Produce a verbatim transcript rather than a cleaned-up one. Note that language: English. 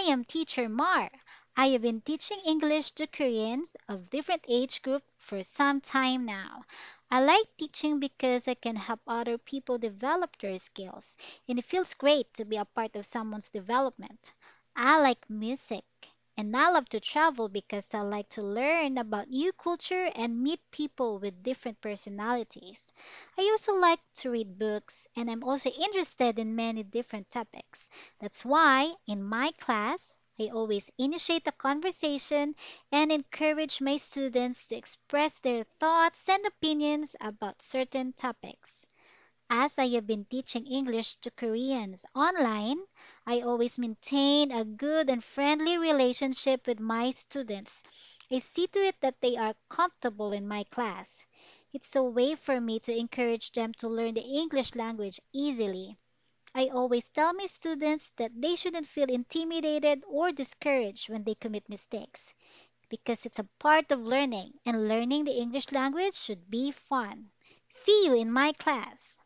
am teacher Mar. I have been teaching English to Koreans of different age group for some time now. I like teaching because I can help other people develop their skills, and it feels great to be a part of someone's development. I like music, and I love to travel because I like to learn about new culture and meet people with different personalities. I also like to read books, and I'm also interested in many different topics. That's why, in my class, I always initiate a conversation and encourage my students to express their thoughts and opinions about certain topics. As I have been teaching English to Koreans online, I always maintain a good and friendly relationship with my students. I see to it that they are comfortable in my class. It's a way for me to encourage them to learn the English language easily. I always tell my students that they shouldn't feel intimidated or discouraged when they commit mistakes because it's a part of learning, and learning the English language should be fun. See you in my class.